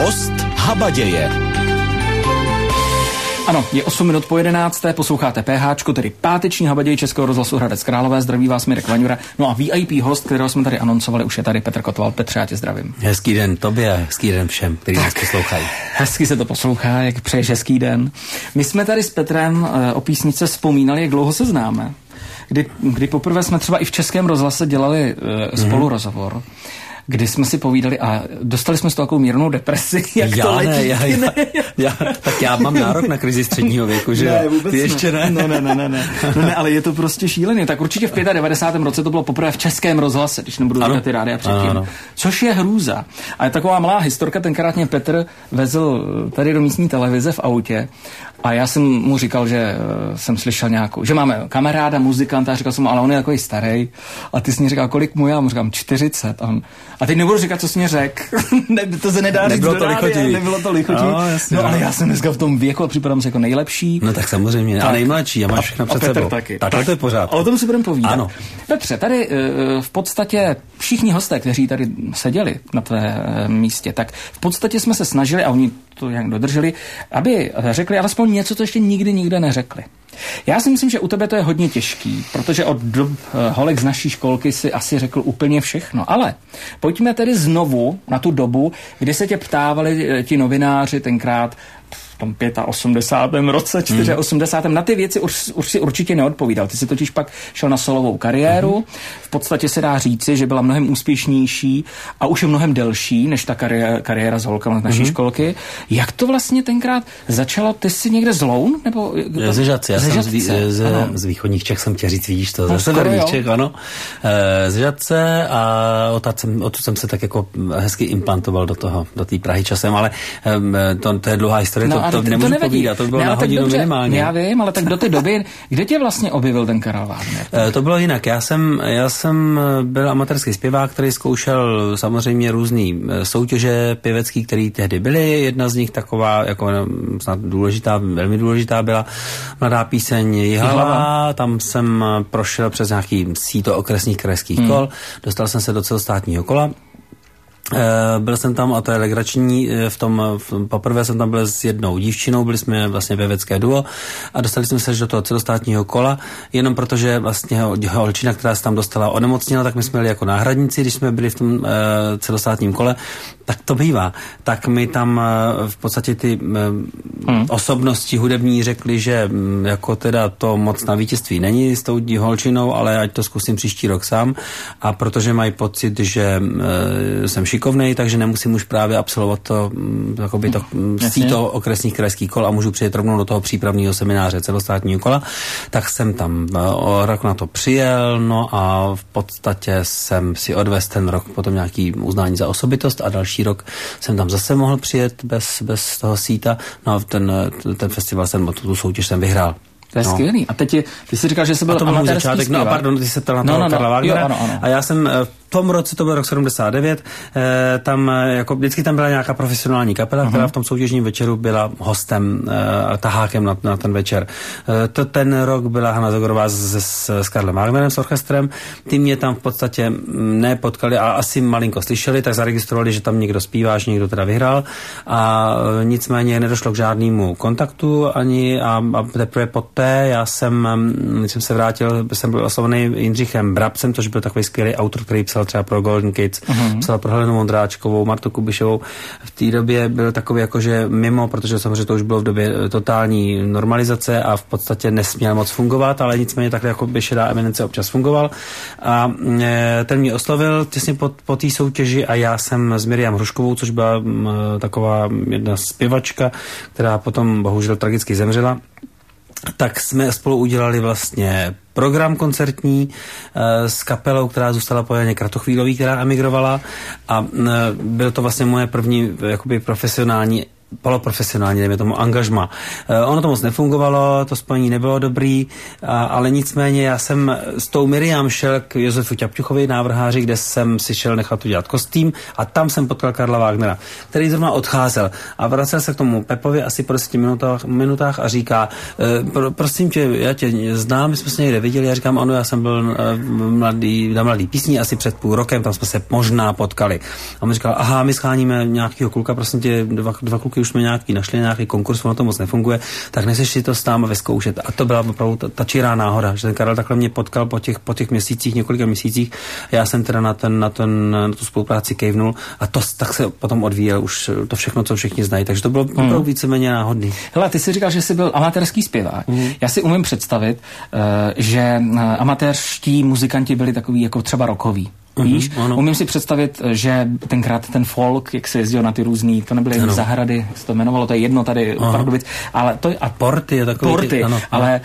Host Habaděje. Ano, je 8 minut po 11. Posloucháte PHčko, tedy páteční Habaděj Českého rozhlasu Hradec Králové. Zdraví vás Mirek Vaňura. No a VIP host, kterého jsme tady anoncovali, už je tady Petr Kotval. Petře, já tě zdravím. Hezký den tobě, hezký den všem, kteří nás poslouchají. Hezky se to poslouchá, jak přeješ hezký den. My jsme tady s Petrem o písnice vzpomínali, jak dlouho se známe. Kdy poprvé jsme třeba i v Českém rozhlase dělali spolu rozhovor, kdy jsme si povídali a dostali jsme z toho takovou mírnou depresi. Jak já to letí. Tak já mám nárok na krizi středního věku, že ne, vůbec ty ještě ne. Ne, ale je to prostě šílený. Tak určitě v 95. roce to bylo poprvé v Českém rozhlase, když nebudu říkat ty rádia předtím. Ano. Což je hrůza. A je taková malá historka, tenkrát mě Petr vezl tady do místní televize v autě a já jsem mu říkal, že jsem slyšel nějakou, že máme kamaráda, muzikanta, a říkal jsem mu, ale on je takový starý. A ty jsi mi říkal, kolik mu já mu říkám 40. A teď nebudu říkat, co jsi mě řekl. To se nedá říct do rádia, nebylo to lichotivý. No ale já jsem dneska v tom věku a připadám se jako nejlepší. No tak samozřejmě, tak. A nejmladší, a máš všechno před sebou. Taky. Tak to je pořád. A o tom si budeme povídat. Ano. Petře, tady v podstatě všichni hosté, kteří tady seděli na tvé místě, tak v podstatě jsme se snažili, a oni to jak dodrželi, aby řekli alespoň něco, co ještě nikdy neřekli. Já si myslím, že u tebe to je hodně těžký, protože od holek z naší školky si asi řekl úplně všechno. Ale pojďme tedy znovu na tu dobu, kdy se tě ptávali ti novináři tenkrát v tom 85. roce, 84. Na ty věci už si určitě neodpovídal. Ty si totiž pak šel na solovou kariéru. V podstatě se dá říci, že byla mnohem úspěšnější a už je mnohem delší než ta kariéra s holkama z naší školky. Jak to vlastně tenkrát začalo? Ty jsi někde z Loun? Nebo ze Žadce. Já jsem z východních Čech, jsem chtěl říct, vidíš to, ze severních Čech, ano. Z Žadce a odtud jsem se tak jako hezky implantoval do té Prahy časem, ale to je dlouhá historie. To nemůžu povídat, to bylo na hodinu minimálně. Já vím, ale tak do té doby, kde tě vlastně objevil ten Karel Wagner? To bylo jinak. Já jsem byl amatérský zpěvák, který zkoušel samozřejmě různý soutěže pěvecký, které tehdy byly. Jedna z nich taková, jako snad důležitá, velmi důležitá byla Mladá píseň Jihlava. Tam jsem prošel přes nějaký síto okresních krajských kol. Dostal jsem se do celostátního kola. Byl jsem tam, a to je legrační, poprvé jsem tam byl s jednou dívčinou, byli jsme vlastně pěvecké duo a dostali jsme se do toho celostátního kola, jenom protože vlastně holčina, která se tam dostala, onemocněla, tak my jsme byli jako náhradníci, když jsme byli v tom celostátním kole, tak to bývá. Tak mi tam v podstatě ty osobnosti hudební řekli, že jako teda to moc na vítězství není s tou holčinou, ale ať to zkusím příští rok sám, a protože mají pocit, že jsem šikovnej, takže nemusím už právě absolvovat to síto okresních krajských kol a můžu přijet rovnou do toho přípravného semináře celostátního kola, tak jsem tam rok na to přijel, no a v podstatě jsem si odvez ten rok potom nějaký uznání za osobitost a další rok jsem tam zase mohl přijet bez toho síta, no a ten festival tu soutěž jsem vyhrál. To je skvělý. A teď ty jsi říkal, že jsi byl amatérský zpěvák. Pardon, ty se ptal na toho Karla Wagnera. Ano. A já jsem v tom roce, to byl rok 79, tam jako vždycky tam byla nějaká profesionální kapela, která v tom soutěžním večeru byla hostem, tahákem na ten večer. Ten rok byla Hana Zagorová s Karlem Wagnerem, s orchestrem. Ty mě tam v podstatě nepotkali a asi malinko slyšeli, tak zaregistrovali, že tam někdo zpívá, že někdo teda vyhrál, a nicméně nedošlo k žádnému kontaktu ani a teprve poté já jsem, když jsem se vrátil, jsem byl oslovený Jindřichem Brabcem, což byl takový skvělý autor, který psal třeba pro Golden Kids, psal pro Helenu Vondráčkovou, Martu Kubišovou. V té době byl takový jakože mimo, protože samozřejmě to už bylo v době totální normalizace a v podstatě nesměl moc fungovat, ale nicméně takhle jako by šedá eminence občas fungoval. A ten mě oslovil těsně po té soutěži a já jsem s Miriam Hruškovou, což byla taková jedna zpěvačka, která potom bohužel tragicky zemřela, tak jsme spolu udělali vlastně program koncertní s kapelou, která zůstala po Janě Kratochvílový, která emigrovala, a byl to vlastně moje první jakoby profesionální poloprofesionální, dejme tomu, angažma. Ono to moc nefungovalo, to spojení nebylo dobrý, ale nicméně já jsem s tou Miriam šel k Josefu Ťapťuchovi, návrháři, kde jsem si šel nechat udělat kostým a tam jsem potkal Karla Wagnera, který zrovna odcházel a vracel se k tomu Pepovi asi po 10 minutách a říká, prosím tě, já tě znám, my jsme se někde viděli, já říkám, ano, já jsem byl na mladý písni asi před půl rokem, tam jsme se možná potkali. A on říkal, aha, my scháníme nějakýho kluka, prosím tě, dva kluky už jsme nějaký našli, nějaký konkurs, ono to moc nefunguje, tak nechceš si to s náma vyzkoušet. A to byla opravdu ta čirá náhoda, že ten Karel takhle mě potkal po těch měsících, několika měsících. Já jsem teda na tu spolupráci kejvnul a tak se potom odvíjel už to všechno, co všichni znají. Takže to bylo opravdu víceméně náhodný. Hele, ty jsi říkal, že jsi byl amatérský zpěvák. Já si umím představit, že amatérští muzikanti byli takový jako třeba rockoví. Víš? Umím si představit, že tenkrát ten folk, jak se jezdil na ty různý, to nebyly zahrady, jak se to jmenovalo, to je jedno tady u Pardubic, ale to a porty je takový. Porty, ale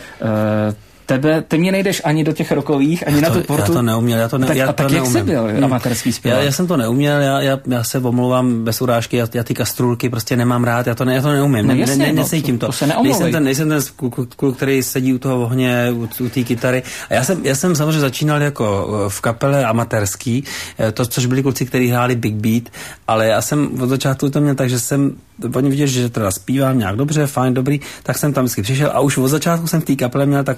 ty mě nejdeš ani do těch rokových, ani na tu portu. Já to neuměl, tak jak jsi byl amatérský zpěvák? Já jsem to neuměl, já se omlouvám bez urážky, já ty kastrůlky prostě nemám rád, já to neumím, necítím to. Nejsem ten kluk, který sedí u toho ohně, u té kytary. A já jsem samozřejmě začínal jako v kapele amatérský, což byli kluci, kteří hráli big beat, ale já jsem od začátku to měl tak, že jsem oni viděli, že teda zpívám nějak dobře, fajn, dobrý, tak jsem tam vždycky přišel a už od začátku jsem v té kapele měl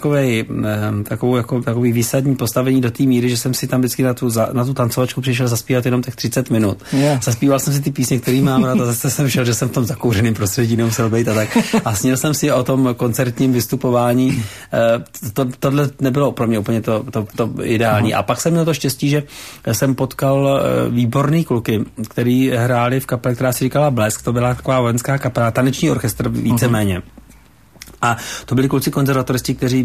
takový výsadní postavení do té míry, že jsem si tam vždycky na tu tancovačku přišel zaspívat jenom těch 30 minut. Yeah. Zaspíval jsem si ty písně, které mám rád a zase jsem šel, že jsem v tom zakouřeným prostředí nemusel být a tak. A snil jsem si o tom koncertním vystupování. Tohle nebylo pro mě úplně to ideální. A pak jsem měl to štěstí, že jsem potkal výborný kluky, který hráli v kapele, která si říkala Blesk, to byla taková vojenská kapela, taneční orchestr víceméně. A to byli kluci konzervatoristi, kteří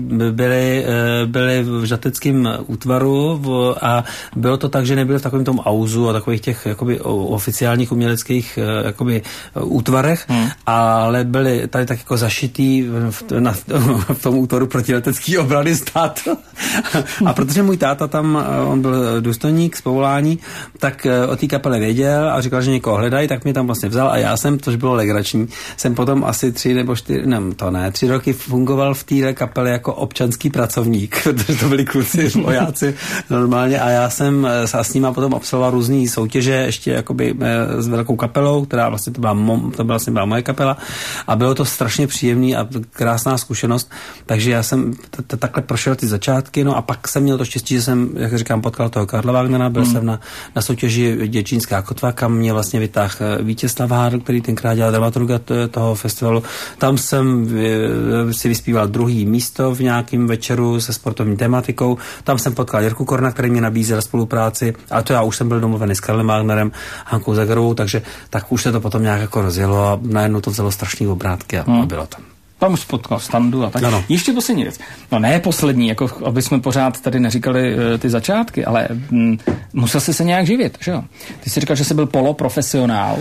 byli v žateckém útvaru a bylo to tak, že nebyli v takovém tom auzu a takových těch jakoby oficiálních uměleckých jakoby útvarech, ale byli tady tak jako zašitý v tom útvaru protiletecký obrany státu. A protože můj táta tam, on byl důstojník z povolání, tak o té kapele věděl a říkal, že někoho hledají, tak mě tam vlastně vzal a já jsem, což bylo legrační, jsem potom asi 3 roky fungoval v té kapele jako občanský pracovník, protože to byli kluci, vojáci normálně a já jsem s nima potom absolvoval různý soutěže ještě jakoby s velkou kapelou, která vlastně to byla moje kapela a bylo to strašně příjemný a krásná zkušenost, takže já jsem takhle prošel ty začátky, no a pak jsem měl to štěstí, že jsem, jak říkám, potkal toho Karla Wagnera, byl jsem na soutěži Děčínská kotva, kam mě vlastně vytáhl Vítězslav Hádl, který tenkrát dělal dramaturga toho festivalu. Tam jsem si vyspíval 2. místo v nějakém večeru se sportovní tematikou. Tam jsem potkal Jirku Korna, který mě nabízel spolupráci, ale to já už jsem byl domluvený s Karlem Wagnerem, Hankou Zagarovou, takže tak už se to potom nějak jako rozjelo a najednou to vzalo strašný obrátky a bylo tam. Tam už potkal Standu a tak. Ano. Ještě poslední věc. No ne poslední, jako aby jsme pořád tady neříkali ty začátky, ale musel jsi se nějak živit, že jo? Ty jsi říkal, že jsi byl poloprofesionál.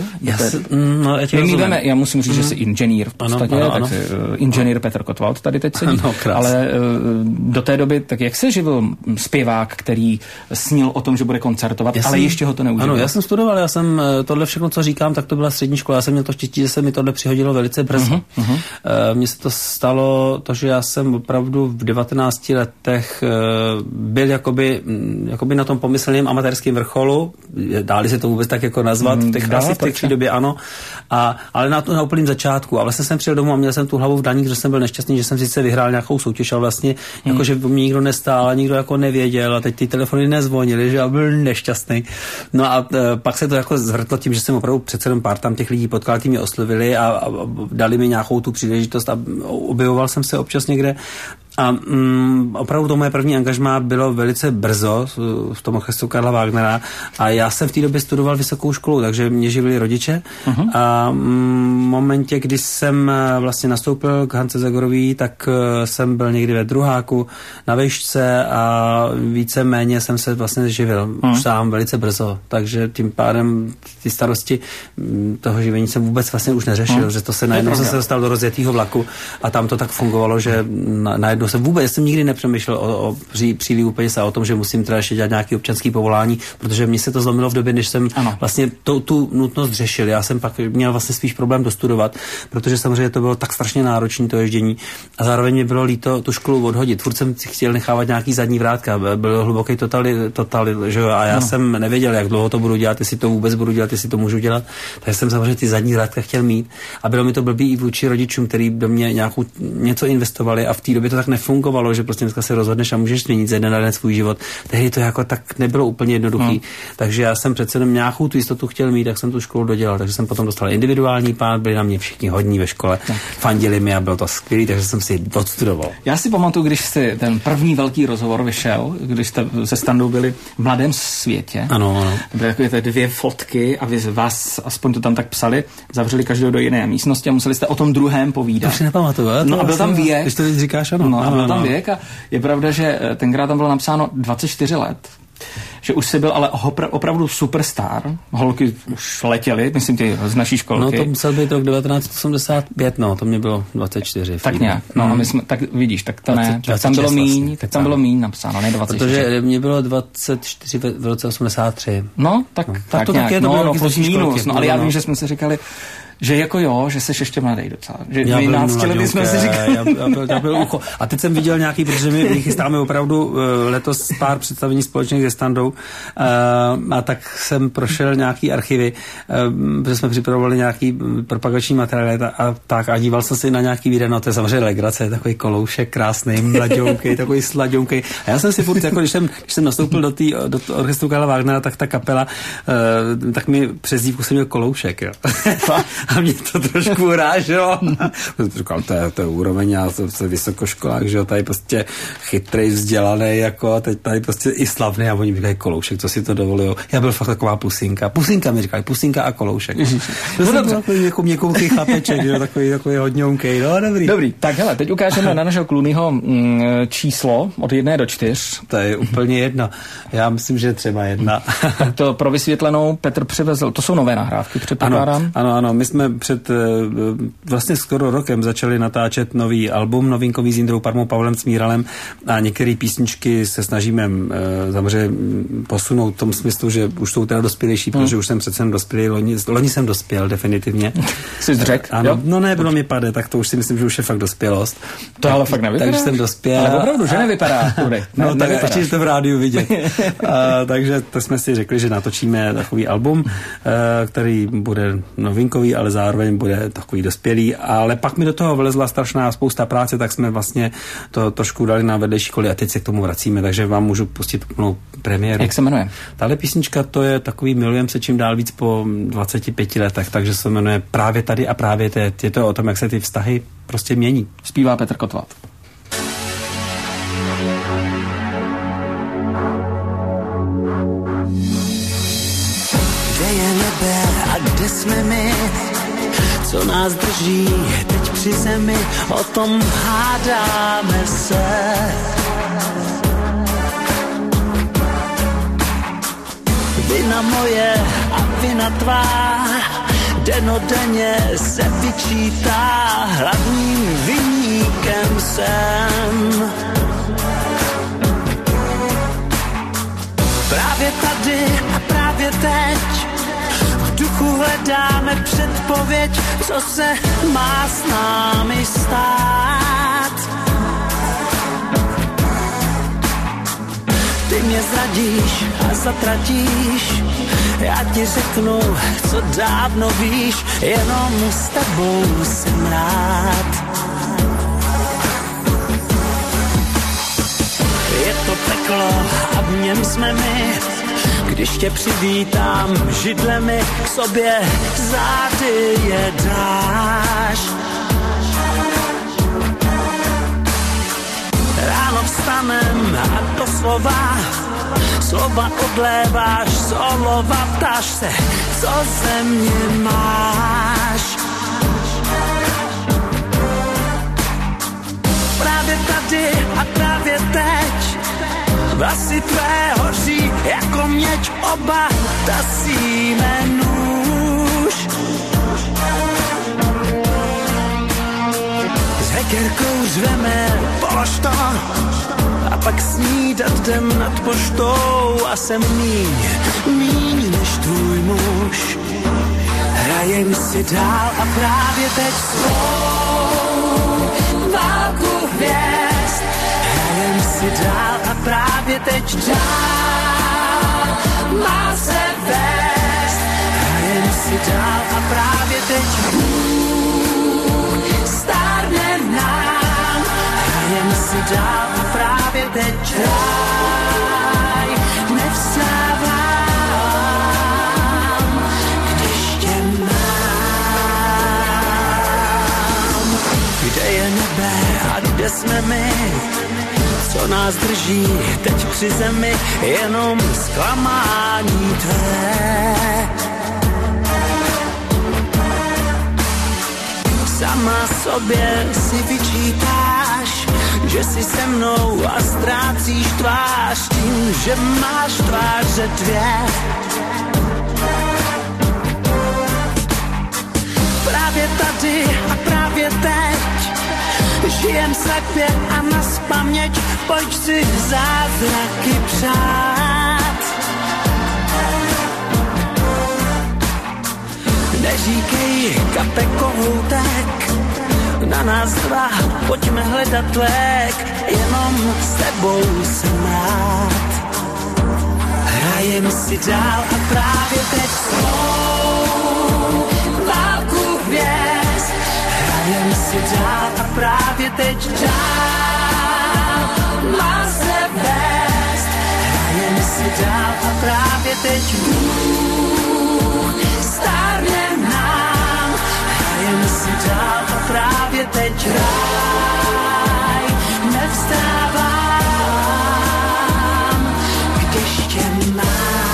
Já musím říct, že jsi inženýr v podstatě, tak inženýr Petr Kotwald tady teď sedí. Ale do té doby, tak jak se živil zpěvák, který snil o tom, že bude koncertovat, ale ještě ho to neužil? Ano, já jsem studoval, já jsem tohle všechno, co říkám, tak to byla střední škola. Já jsem měl to štěstí, že se mi tohle přihodilo velice brzo. Mně se to stalo, to, že já jsem opravdu v 19 letech byl jakoby na tom pomyslném amatérském vrcholu, dáli se to vůbec tak jako nazvat, v té době ano, ale na úplném začátku. A vlastně jsem přijel domů a měl jsem tu hlavu v daních, že jsem byl nešťastný, že jsem sice vyhrál nějakou soutěž, ale vlastně jako, že by mě nikdo nestál a nikdo jako nevěděl a teď ty telefony nezvonily, že já byl nešťastný. No a pak se to jako zvrtlo tím, že jsem opravdu přece jenom pár tam těch lidí potkal, tí mě oslovili a dali mi nějakou tu příležitost a objevoval jsem se občas někde a opravdu to moje první angažmá bylo velice brzo v tom orchestru Karla Wagnera a já jsem v té době studoval vysokou školu, takže mě živili rodiče a v momentě, kdy jsem vlastně nastoupil k Hance Zagorový, tak jsem byl někdy ve druháku na vejšce a víceméně jsem se vlastně živil už sám velice brzo, takže tím pádem ty starosti toho živení jsem vůbec vlastně už neřešil, že to se najednou jsem se dostal do rozjetého vlaku a tam to tak fungovalo, že najednou opravdu jsem nikdy nepřemýšlel o přílivu peněz a o tom, že musím teda ještě dělat nějaký občanský povolání, protože mně se to zlomilo v době, než jsem vlastně tu nutnost řešil. Já jsem pak měl vlastně spíš problém dostudovat, protože samozřejmě to bylo tak strašně náročné to ježdění a zároveň mě bylo líto tu školu odhodit. Furt jsem chtěl nechávat nějaký zadní vrátka, byl hluboký total, že jo, a já jsem nevěděl, jak dlouho to budu dělat, jestli to vůbec budu dělat, jestli to můžu dělat. Takže jsem samozřejmě ty zadní vrátka chtěl mít a bylo mi to blbý i vůči rodičům, který do mě něco investovali a v té době to tak nefungovalo, že prostě dneska se rozhodneš a můžeš změnit ze dne na den svůj život. Tehdy to jako tak nebylo úplně jednoduchý. Takže já jsem přece jenom nějakou tu jistotu chtěl mít, tak jsem tu školu dodělal, takže jsem potom dostal individuální plán, byli na mě všichni hodní ve škole, fandili mi a bylo to skvělý, takže jsem si odstudoval. Já si pamatuju, když si ten první velký rozhovor vyšel, když jste se Standou byli v Mladém světě. Ano. To byly takové 2 fotky a vy vás, aspoň to tam tak psali, zavřeli každého do jiné místnosti a museli jste o tom druhém povídat. To si nepamatuju. No a byl tam věk. Když to říkáš, ano. No a byl tam věk a je pravda, že tenkrát tam bylo napsáno 24 let. Že už jsi byl ale opravdu superstar. Holky už letěly, myslím ty z naší školky. No to musel být rok 1985, to mě bylo 24. Tak nějak, a my jsme, tak vidíš, tak to ne, tak tam bylo míň, vlastně, tak tam bylo míň napsáno, ne 24. Protože mě bylo 24 v roce 83. No, tak to nějak, taky je to plus minus, ale já vím, že jsme si říkali, že jako jo, že jsi ještě mladý docela. Že 12 lety jsme si říkali. Já byl ucho. A teď jsem viděl nějaký, protože my chystáme opravdu letos pár představení společných se Standou a tak jsem prošel nějaký archivy, protože jsme připravovali nějaký propagační materiály a díval jsem si na nějaký video, no to je samozřejmě legrace, takový koloušek krásný, mladounkej, takový sladounkej. A já jsem si furt, jako když jsem nastoupil do orchestru Karla Wagnera, tak ta kapela, tak mi přezdívku jsem měl koloušek, jo. A mě to trošku uráželo. Říkal, to je úroveň, já jsem vysokoškolák, že jo, tady prostě chytrej, vzdělaný, jako, teď tady prostě i slavný a oni mi říkají koloušek, co si to dovolujou. Já byl fakt taková pusinka. Pusinka mi říkali, pusinka a koloušek. To jsem takový jako měkouký chlapeček, že jo, takový hodňounkej, no dobrý. Dobrý, tak hele, teď ukážeme na našeho Clooneyho číslo od 1 do 4. To je úplně 1. Já myslím, že třeba 1. To pro vysvětlenou Petr přivezl, to jsou nové nahrávky, předpokládám. Ano, my jsme před vlastně skoro rokem začali natáčet nový album, novinkový s Jindrou Parmou, Pavlem Smíralem a některé písničky se snažíme samozřejmě posunout v tom smyslu, že už jsou teda dospělejší, protože už jsem přece dospělý, loni jsem dospěl definitivně. Jsi řekl? Ano, no ne, bylo mi pade, tak to už si myslím, že už je fakt dospělost. To ale fakt nevypadá. Takže jsem dospěl. Ale opravdu, že nevypadá. No tak ještě to v rádiu vidět. Takže to jsme si řekli, že natočíme takový album, který bude novinkový, ale zároveň bude takový dospělý, ale pak mi do toho vlezla strašná spousta práce, tak jsme vlastně to trošku dali na vedlejší koly a teď se k tomu vracíme, takže vám můžu pustit úplnou premiéru. Jak se jmenuje? Tahle písnička, to je takový milujem se čím dál víc po 25 letech, takže se jmenuje Právě tady a právě teď. Je to o tom, jak se ty vztahy prostě mění. Zpívá Petr Kotvat. Kde je nebe a kde jsme my? Co nás drží teď při zemi? O tom hádáme se. Vina moje a vina tvá, denodenně se vyčítá, hlavním viníkem jsem. Právě tady a právě teď v duchu hledáme předpověď, co se má s námi stát. Ty mě zradíš a zatratíš, já ti řeknu, co dávno víš, jenom s tebou jsem rád. Je to peklo a v něm jsme my, když tě přivítám židlemi k sobě, zády je dáš. Ráno vstanem a doslova slova odléváš, z olova ptáš se, co ze mě máš. Právě tady a právě teď vlasy tvé hoří jako měč, oba tasíme nůž. S hekerkou řveme, polož to, snídat jdem nad poštou a jsem míň než tvůj muž. Hrajem si dál a právě teď svou válku hvězd. Hrajem si dál a právě teď dál má se vést. Hrajem si dál a právě teď stárne nám. Hrajem si dál a právě teď ráj nevstávám, když tě mám. Kde je nebe a kde jsme my? Co nás drží teď při zemi? Jenom zklamání tvé. Sama sobě si vyčítáš, že jsi se mnou a ztrácíš tvář tím, že máš tváře dvě. Právě tady a právě teď žijem slepě a nazpaměť, pojď si zázraky přát. Neříkej kape kohoutek, na nás dva pojďme hledat lék, jenom s tebou jsem rád. Hrajem si dál a právě teď svou válku hvězd. Hrajem si dál a právě teď dál má se vést. Hrajem si dál a právě teď Bůh stárne nám. Hrajem si dál a právě teď ráj nevstávám, když tě mám.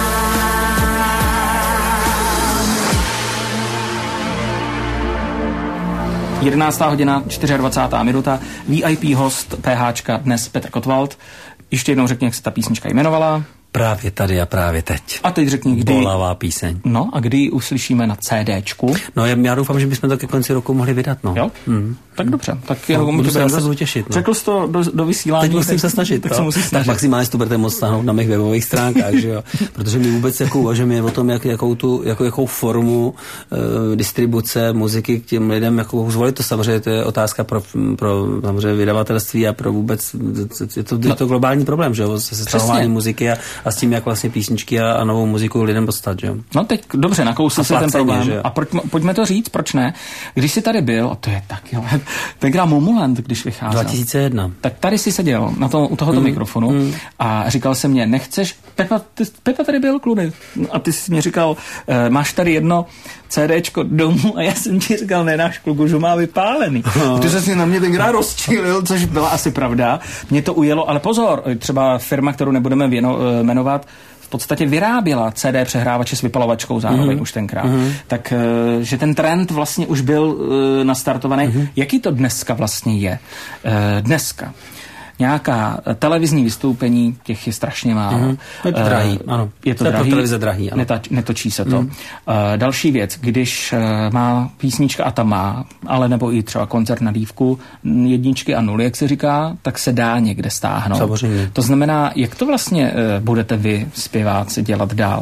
11. hodina, 24. minuta. VIP host PHčka dnes Petr Kotwald. Ještě jednou řekni, jak se ta písnička jmenovala. Právě tady a právě teď. A teď řekni, kdy. Bolavá píseň. No a kdy ji uslyšíme na CDčku? No já doufám, že bychom to ke konci roku mohli vydat, no. Jo? Tak dobře. Tak můžu se zase těšit. No. Řekl jsi to do vysílání. Teď musím se snažit. Tak se musím snažit. Tak maximálně si to budete moct stáhnout na mých webových stránkách, že jo. Protože my vůbec jako uvažujeme o tom, jakou formu distribuce muziky k těm lidem jako zvolit. To samozřejmě to je otázka pro samozřejmě vydavatelství a pro vůbec je to globální problém, že jo, se stahováním muziky a s tím, jak vlastně písničky a novou muziku lidem dostat, že jo. No teď dobře, nakousl si ten problém. A pojďme to říct, proč ne? Když jsi tady byl, a to je taky tenkrát Momuland, když vycházel. 2001. Tak tady si seděl u tohoto mikrofonu a říkal se mě, nechceš, Pepa tady byl, Kluny. A ty jsi mě říkal, máš tady jedno CDčko domů a já jsem ti říkal, ne, náš kluk už ho má vypálený. Ty se si na mě tenkrát rozčílil, což byla asi pravda. Mě to ujelo, ale pozor, třeba firma, kterou nebudeme jmenovat, v podstatě vyráběla CD přehrávače s vypalovačkou zároveň už tenkrát. Tak, že ten trend vlastně už byl nastartovaný. Jaký to dneska vlastně je? Dneska nějaká televizní vystoupení, těch je strašně málo. Je to drahý, ano. Je to drahý, televize drahý, ano. Netočí se to. Další věc, když má písnička a ta má, ale nebo i třeba koncert na dívku, 1 a 0, jak se říká, tak se dá někde stáhnout. Samozřejmě. To znamená, jak to vlastně budete vy, zpěváci, dělat dál?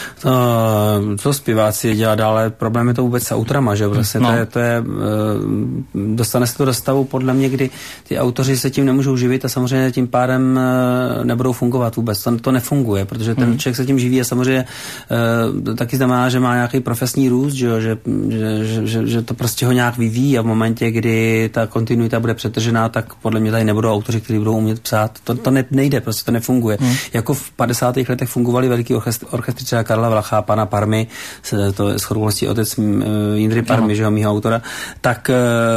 Co zpěváci dělat dál? Problém je to vůbec s autorama, že? Vlastně to je dostane se to do stavu, podle mě, kdy ty autoři se tím nemůžou živit a samozřejmě tím pádem nebudou fungovat vůbec. To nefunguje, protože ten člověk se tím živí a samozřejmě taky znamená, že má nějaký profesní růst, že to prostě ho nějak vyvíjí a v momentě, kdy ta kontinuita bude přetržená, tak podle mě tady nebudou autoři, kteří budou umět psát. To nejde, prostě to nefunguje. Jako v 50. letech fungovaly veliký orchestry, třeba Karla Vlacha, pana Parmy, to je shodou otec Jindry Parmy, že jo, mýho autora, tak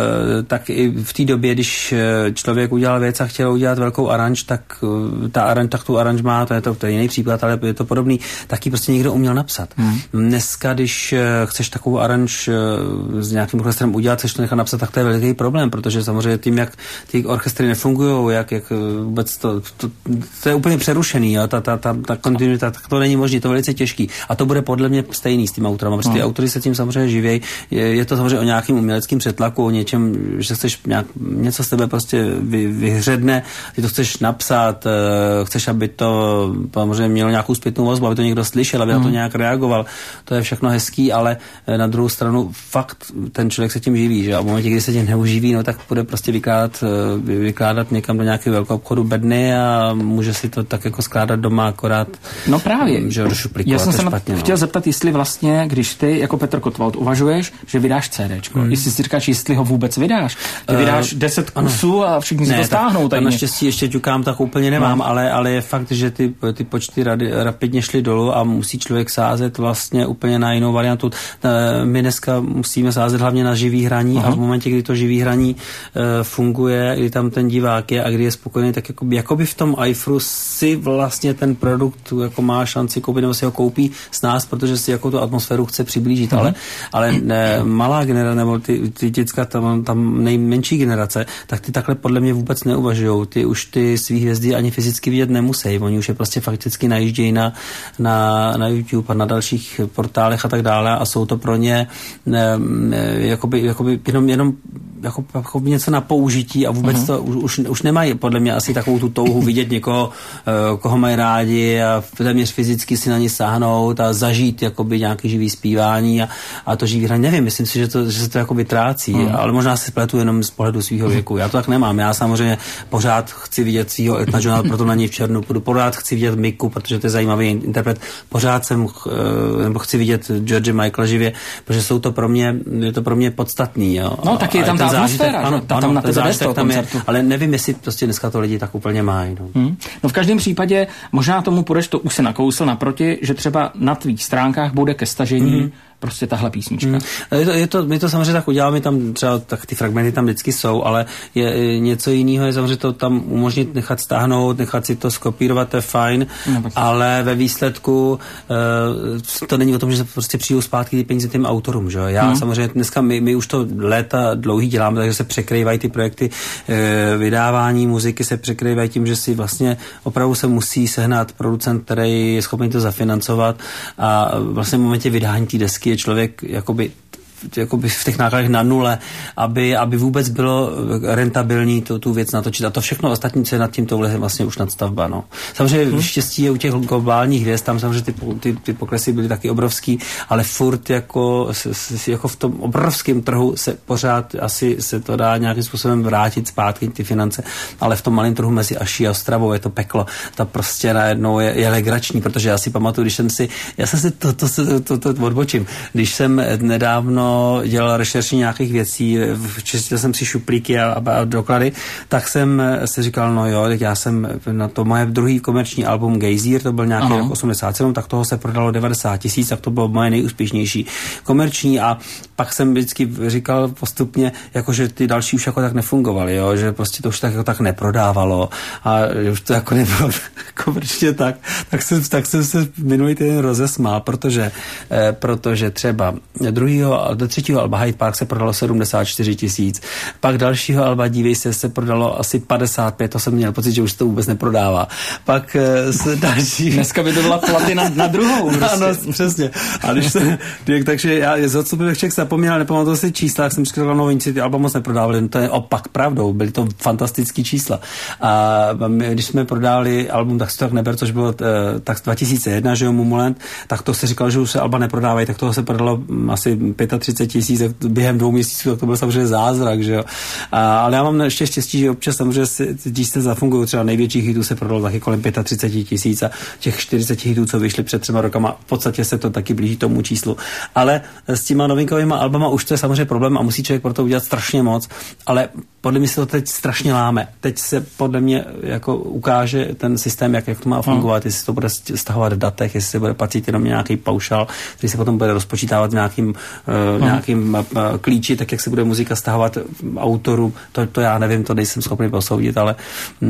i v té době, když člověk udělal věc a chtěl udělat velkou aranž, tak tu aranž má, to je jiný příklad, ale je to podobný, taky prostě někdo uměl napsat. Dneska, když chceš takovou aranž s nějakým orchestrem udělat, chceš to nechat napsat, tak to je veliký problém, protože samozřejmě tím, jak ty orchestry nefungujou, jak vůbec to je úplně přerušený, jo? Ta kontinuita, tak to není možné, to je velice těžký. A to bude podle mě stejný s tím autorem. Protože ty autory se tím samozřejmě živějí. Je to samozřejmě o nějakým uměleckým přetlaku, o něčem, že chceš něco z tebe prostě vyhředne ty to chceš napsat, chceš, aby to samozřejmě mělo nějakou zpětnou vazbu, aby to někdo slyšel, aby na to nějak reagoval. To je všechno hezký, ale na druhou stranu fakt ten člověk se tím živí, že? A v momentě, kdy se tím neuživí, no tak bude prostě vykládat někam do nějakého velkého obchodu bedny a může si to tak jako skládat doma akorát. No právě. Že Já jsem se chtěl zeptat, jestli vlastně, když ty jako Petr Kotwald uvažuješ, že vydáš CDčko, jestli si říkáš, jestli ho vůbec vydáš. Ty vydáš 10 kusů a všichni si to stáhnou. Tak naštěstí ještě ťukám, tak úplně nemám, ale je fakt, že ty počty rapidně šly dolů a musí člověk sázet vlastně úplně na jinou variantu. My dneska musíme sázet hlavně na živý hraní a v momentě, kdy to živý hraní funguje, kdy tam ten divák je a kdy je spokojený, tak jakoby v tom iFru si vlastně ten produkt jako má šanci koupit, nebo si ho koupí s nás, protože si jako tu atmosféru chce přiblížit, ale malá generace, nebo ty děcka, tam nejmenší generace, tak ty takhle podle mě vůbec neuvažujou. Ty už ty svý hvězdy ani fyzicky vidět nemusí. Oni už je prostě fakticky najíždějí na YouTube a na dalších portálech a tak dále a jsou to pro ně jakoby jenom jako něco na použití a vůbec to už nemají podle mě asi takovou tu touhu vidět někoho, koho mají rádi a téměř fyzicky si na ně sáhnout a zažít jakoby nějaký živý zpívání a to živý hraní. Nevím, myslím si, že se to jako vytrácí, ale možná si spletu jenom z pohledu svého věku. Já to tak nemám. Já samozřejmě pořád chci vidět svého Eltona Johna, proto na něj v černu půjdu. Pořád chci vidět Miku, protože to je zajímavý interpret. Pořád nebo chci vidět George Michaela živě, protože je to pro mě podstatný. Jo. No, tak je tam ta atmosféra, ano, tam na tebe jde tam je, ale nevím, jestli prostě dneska to lidi tak úplně mají. No v každém případě možná tomu půjdeš, to už se nakousl naproti, že třeba na tvých stránkách bude ke stažení prostě tahle písnička. My to samozřejmě tak uděláme, tam třeba tak ty fragmenty tam vždycky jsou, ale je něco jiného, je samozřejmě to tam umožnit, nechat stáhnout, nechat si to skopírovat, to je fajn, ale ve výsledku to není o tom, že se prostě přijdou zpátky ty peníze těm autorům, že? Já samozřejmě dneska my už to léta dlouhý děláme, takže se překrývají ty projekty vydávání muziky, se překrývají tím, že si vlastně opravdu se musí sehnat producent, který je schopný to zafinancovat a vlastně v momentě vydání té desky je člověk jakoby v těch nákladech na nule, aby vůbec bylo rentabilní tu věc natočit. A to všechno ostatní, co je nad tím, tohle je vlastně už nadstavba. No. Samozřejmě štěstí je u těch globálních hvězd, tam samozřejmě ty poklesy byly taky obrovský, ale furt jako v tom obrovském trhu se pořád asi se to dá nějakým způsobem vrátit zpátky ty finance, ale v tom malém trhu mezi Aší a Ostravou je to peklo. Ta prostě najednou je legrační, protože já si pamatuju, když jsem si to odbočím, když jsem nedávno dělal rešerši nějakých věcí, čistil jsem si šuplíky a doklady, tak jsem si říkal, no jo, já jsem na to moje druhý komerční album Gejzír, to byl nějaký rok 87, tak toho se prodalo 90 000, tak to bylo moje nejúspěšnější komerční a pak jsem vždycky říkal postupně, jako že ty další už jako tak nefungovaly, jo, že prostě to už tak neprodávalo a už to jako nebylo komerčně tak jsem se minulý týden rozesmál, protože třeba do třetího alba Hyde Park se prodalo 74 000, pak dalšího alba Dívej se prodalo asi 55, to jsem měl pocit, že už to vůbec neprodává. Pak se další... Dneska by to byla platina na druhou. Prostě. Ano, přesně. A takže já z odstupem člověk zapomněl, nepamatuji si čísla, jak jsem říkal, no oni si ty alba moc neprodávali, no to je opak pravdou, byly to fantastický čísla. A když jsme prodávali album, tak si to tak neber, což bylo tak 2001, že jo, Mumuland, tak to se říkalo, že už se alba neprodávají, tak toho se prodalo asi 35 000 během 2 měsíců, tak to byl samozřejmě zázrak, že jo. Ale já mám ještě štěstí, že občas samozřejmě když se zafungují, třeba největších hitů se prodalo taky kolem 35 000 a těch 40 hitů, co vyšly před 3 rokama, v podstatě se to taky blíží tomu číslu. Ale s těma novinkovýma albama už to je samozřejmě problém a musí člověk pro to udělat strašně moc, ale podle mě se to teď strašně láme. Teď se podle mě jako ukáže ten systém, jak to má fungovat, jestli to bude stahovat v datech, jestli se bude platit jenom nějaký paušál, který se potom bude rozpočítávat v nějakým klíči, tak jak se bude muzika stahovat autorů, to já nevím, to nejsem schopný posoudit, ale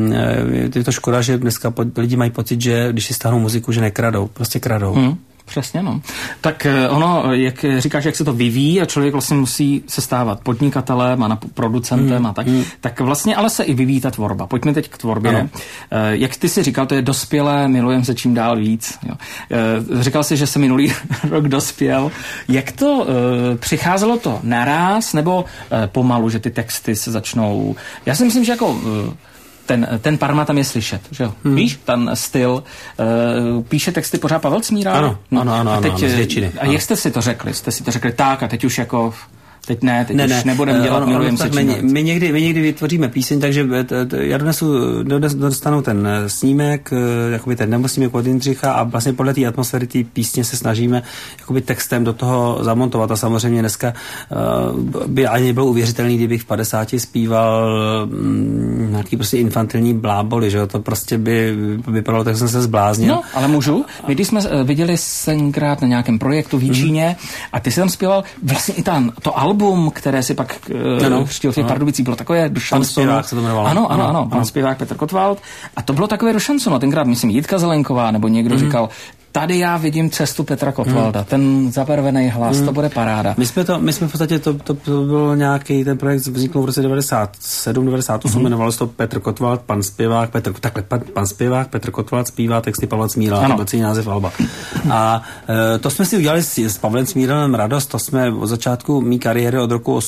je to škoda, že dneska lidi mají pocit, že když si stáhnou muziku, že nekradou, prostě kradou. Přesně, no. Tak ono, jak říkáš, jak se to vyvíjí a člověk vlastně musí se stávat podnikatelem a producentem a tak, tak vlastně ale se i vyvíjí ta tvorba. Pojďme teď k tvorbě. Ano. Jak ty si říkal, to je dospělé, milujeme se čím dál víc. Jo. Říkal jsi, že se minulý rok dospěl. Jak to, přicházelo to naráz nebo pomalu, že ty texty se začnou... Já si myslím, že jako... ten Parma tam je slyšet, že jo? Víš, ten styl, píše texty pořád Pavel Cmíra? Ano, a teď, z většiny. A jak jste si to řekli? Jste si to řekli tak a teď už jako... Teď už nebudeme dělat, milujeme se čím. My někdy vytvoříme píseň, takže já dostanu ten snímek, jakoby ten nemosnímek od Jindřicha a vlastně podle té atmosféry té písně se snažíme jakoby textem do toho zamontovat a samozřejmě dneska by ani nebylo uvěřitelný, kdybych v 50 zpíval nějaký prostě infantilní bláboli, že jo, to prostě by vypadalo, tak jsem se zbláznil. No, ale můžu. My když jsme viděli senkrát na nějakém projektu v Jičíně a ty si tam zpíval vlastně i to album, které si pak křtil v těch Pardubicích, bylo takové do šansonu. Pan zpěvák se to jmenovalo. Ano, pan zpěvák Petr Kotwald. A to bylo takové do šansonu. Tenkrát, myslím, Jitka Zelenková, nebo někdo říkal, tady já vidím cestu Petra Kotwalda, ten zabarvený hlas, to bude paráda. My jsme v podstatě, to byl nějaký, ten projekt vznikl v roce 97, 98, jmenovalo se to Petr Kotwald, pan zpěvák, pan zpěvák, Petr Kotwald zpívá texty Pavla Cmíla, to byl celý název alba. A to jsme si udělali s Pavlem Cmílem radost, to jsme od začátku mý kariéry od roku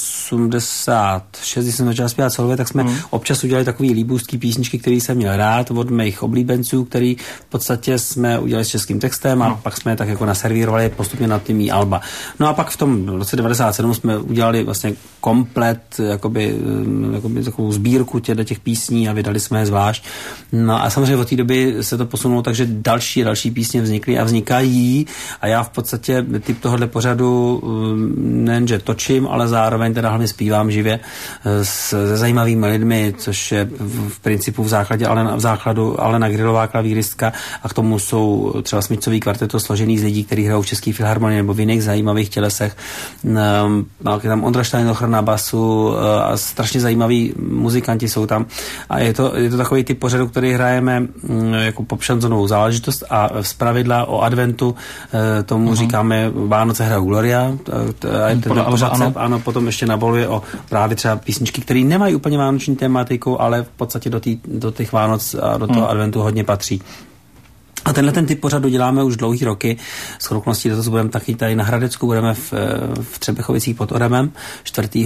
86, když jsem začal zpívat solově, tak jsme občas udělali takový líbůstky písničky, který jsem měl rád od mých oblíbenců, který v podstatě jsme udělali s českým textem a pak jsme tak jako naservírovali postupně na tými alba. No a pak v tom roce 97 jsme udělali vlastně komplet jakoby takovou sbírku těch písní a vydali jsme je zvlášť. No a samozřejmě od té doby se to posunulo, takže další písně vznikly a vznikají a já v podstatě typ tohohle pořadu nejenže točím, ale zároveň teda hlavně zpívám živě se zajímavými lidmi, což je v principu v základu Alena Grillová, klavíristka, a k tomu jsou třeba smyčcový kvarteto složený z lidí, kteří hrajou v České filharmonii nebo v jiných zajímavých tělesech. Je tam Ondra Steinlocher na basu a strašně zajímaví muzikanti jsou tam. A je to takový typ pořadu, který hrajeme jako popšanzonovou záležitost a zpravidla o adventu tomu říkáme Vánoce hra Gloria. Ano, potom ještě naboluje o právě třeba písničky, které nemají úplně vánoční tematiku, ale v podstatě do těch Vánoc a do toho adventu hodně patří. A tenhle ten typ pořadu děláme už dlouhý roky. S okolností letos budeme taky tady na Hradecku, budeme v Třebechovicích pod Oremem 4.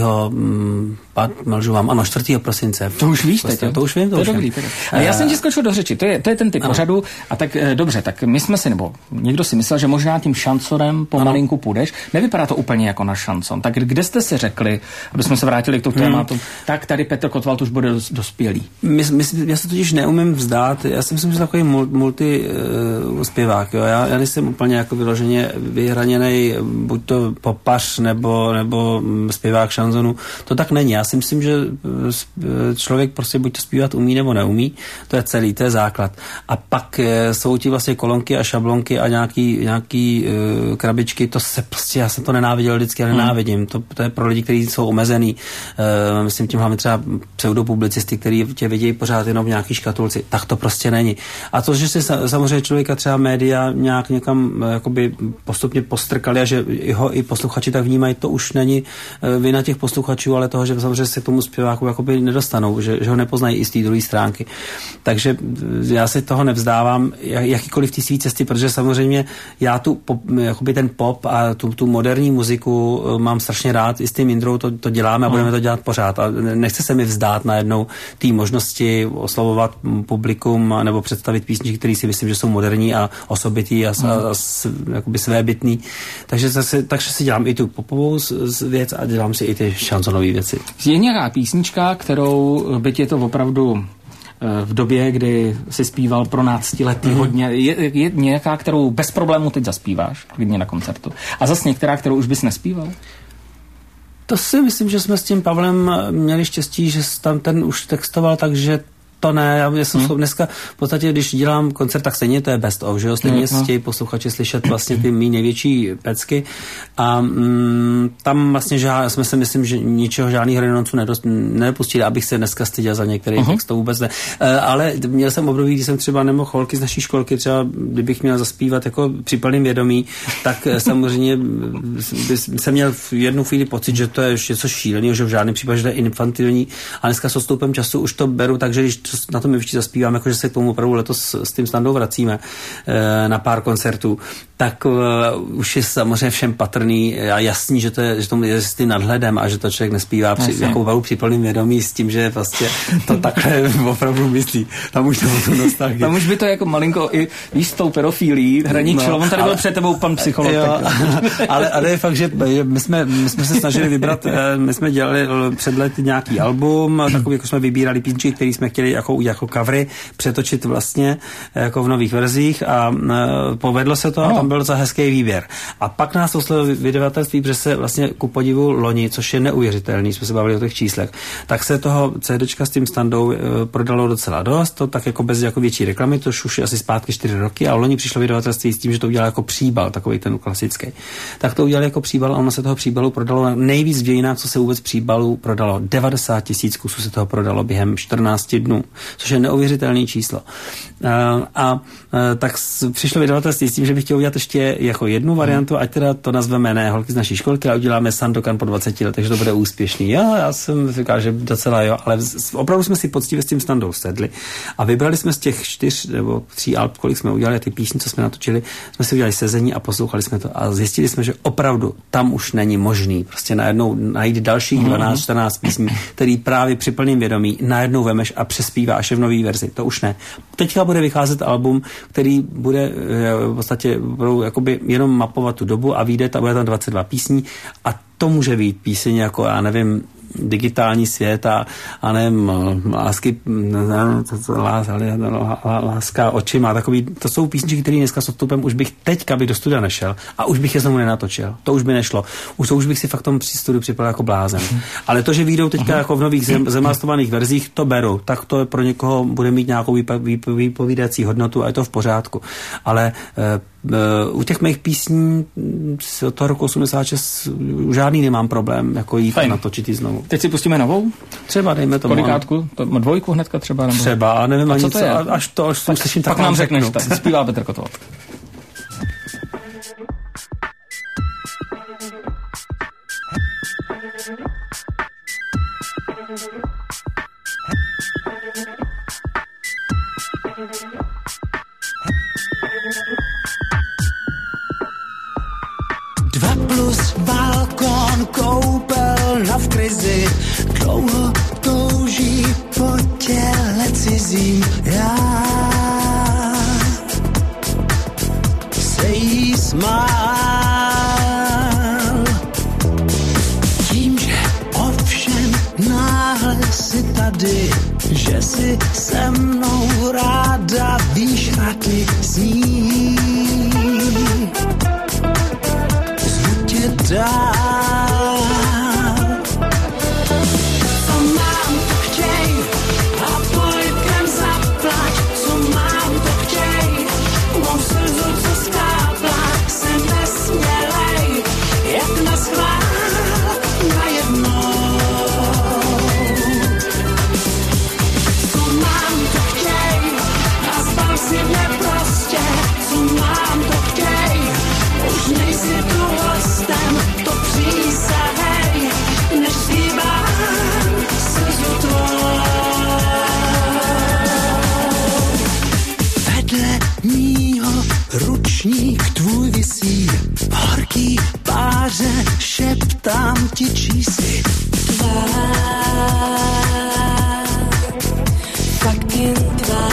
prosince. To už víš teď, to už vím. To je dobrý. Já jsem ti skočil do řeči, to je ten typ pořadu a tak dobře, tak my jsme si, nebo někdo si myslel, že možná tím šansonem pomalinku půjdeš. Nevypadá to úplně jako na šanson. Tak kde jste si řekli, aby jsme se vrátili k tomu tématu, tak tady Petr Kotwald už bude dospělý. Já se totiž neumím vzdát, já si myslím, že takový multi zpěvák, jo. Já nejsem úplně jako vyloženě vyhraněnej, buď to popař nebo zpěvák šanzonu. To tak není. Já si myslím, že člověk prostě buď to zpívat umí nebo neumí. To je celý, to je základ. A pak jsou ti vlastně kolonky a šablonky a nějaký krabičky, to se prostě, já jsem to nenáviděl vždycky a nenávidím. To je pro lidi, kteří jsou omezený. Myslím tím hlavně třeba pseudopublicisty, kteří tě vidějí pořád jenom v nějaký škatulci. Tak to prostě není. A to, že si samozřejmě člověka třeba média nějak někam jakoby postupně postrkali a že ho i posluchači tak vnímají, to už není vina těch posluchačů, ale toho, že samozřejmě se k tomu zpěváku jakoby nedostanou, že ho nepoznají i z té druhé stránky. Takže já si toho nevzdávám jakýkoliv ty svý cesty, protože samozřejmě já jakoby ten pop a tu moderní muziku mám strašně rád, i s tím Indrou to děláme a budeme to dělat pořád. A nechce se mi vzdát najednou té možnosti oslovovat publikum nebo představit písničky, které si myslím, že jsou moderní a osobitý a jakoby svébytný. Takže si dělám i tu popovou věc a dělám si i ty šansonové věci. Je nějaká písnička, kterou, byť je to opravdu v době, kdy si zpíval pro náctiletý hodně, je nějaká, kterou bez problémů teď zaspíváš, klidně na koncertu. A zase některá, kterou už bys nespíval? To si myslím, že jsme s tím Pavlem měli štěstí, že tam ten už textoval, takže to ne, já jsem dneska v podstatě, když dělám koncert, tak stejně to je best of, že jo, stejně chtějí posluchači slyšet vlastně ty mý největší pecky a tam vlastně jsme se myslím, že ničeho, žádných hrdinonců nedopustili, abych se dneska styděl za některý text, to vůbec ne. Ale měl jsem období, když jsem třeba nemohl holky z naší školky, třeba kdybych měl zaspívat jako při plným vědomí, tak samozřejmě jsem měl v jednu chvíli pocit, že to je něco šíleného, že v žádném případě, že to je infantilní, a dneska s odstupem času už to beru, takže když na tom my vždycky zaspívám, jakože se k tomu opravdu letos s tím Standou vracíme na pár koncertů, tak už je samozřejmě všem patrný a jasný, že to je s tím nadhledem a že to člověk nespívá při plným vědomí s tím, že vlastně to takhle opravdu myslí. Tam už to nostalgii. Tam už by to jako malinko i víš s tou pedofílií hraničilo. On tady byl před tebou pan psycholog. Jo, ale je fakt, že my jsme se snažili vybrat, my jsme dělali před lety nějaký album, takový, jako jsme vybírali písničky, který jsme chtěli jako covery přetočit vlastně jako v nových verzích a povedlo se to a tam byl docela hezký výběr. A pak nás oslovilo vydavatelství, protože se vlastně ku podivu loni, což je neuvěřitelný, jsme se bavili o těch číslech, tak se toho CDčka s tím standou prodalo docela dost, to tak jako bez jako větší reklamy, to už je asi zpátky 4 roky a loni přišlo vydavatelství s tím, že to udělalo jako příbal, takový ten klasický. Tak to udělali jako příbal a ono se toho příbalu prodalo nejvíc v dějinách, co se vůbec příbalu prodalo. 90 000 kusů se toho prodalo během 14 dnů, což je neuvěřitelný číslo. Tak přišlo vydavatelství s tím, že bych chtěl udělat ještě jako jednu variantu, ať teda to nazveme ne holky z naší školky, ale uděláme Sandokan po 20 letech, že to bude úspěšný. Já jsem říkal, že docela jo, ale opravdu jsme si poctivě s tím standou sedli a vybrali jsme z těch 4 nebo 3 alb, kolik jsme udělali a ty písně, co jsme natočili, jsme si udělali sezení a poslouchali jsme to a zjistili jsme, že opravdu tam už není možný prostě najednou najít dalších 12-14 písní, který právě při plném vědomí najednou vemeš a přespíváš je v nový verzi. To už ne. Teďka bude vycházet album, který bude v podstatě jakoby jenom mapovat tu dobu a vyjde a bude tam 22 písní a to může být píseň jako, já nevím, digitální svět a nevím, láska očima, takový, to jsou písničky, které dneska s odstupem už bych teďka do studia nešel a už bych je znovu nenatočil. To už by nešlo. Už bych si fakt tom studiu připadal jako blázen. Ale to, že vyjdou teďka jako v nových zemasterovaných verzích, to beru. Tak to pro někoho bude mít nějakou výpovídací hodnotu a je to v pořádku. Ale u těch mých písní od toho roku 86 žádný nemám problém jako jít a natočit ji znovu. Teď si pustíme novou? Třeba, dejme tomu. Kolikátku? Dvojku hnedka třeba? Nebo... Třeba, a nevím ani co, až slyším, tak nám řekneš, tak zpívá Petr Kotval. Balkon, koupel na v krizi, dlouho touží po těle cizím. Já se jí smál tím, že ovšem náhle si tady, že si se mnou ráda víš rady z ní. Dál. Co mám, to chtěj a polipkem zaplať. Co mám, to chtěj, mou slzu, co skápla, se nesmělej, jak na schvál najednou. Co mám, to chtěj a zbav si mě prostě. Co mám, to chtěj, už nejsi tu hostem, to přísahej, než zhýbám slzu tvou. Vedle mýho ručník tvůj visí, v horký páře šeptám ti čísly. Tvá, fakt jen tvá.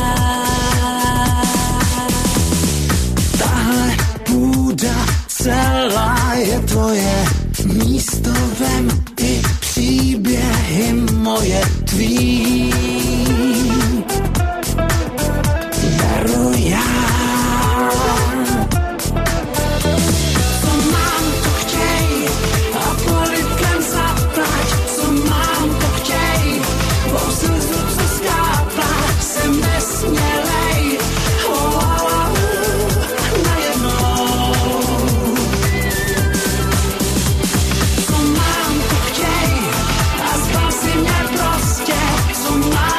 Tahle půda celá je tvoje, místo vem i příběhy moje tvý. Beru já. Co mám, to chtěj a polipkem zaplať. Co mám, to chtěj, tvou slzu, co skápla, se nesmělej. So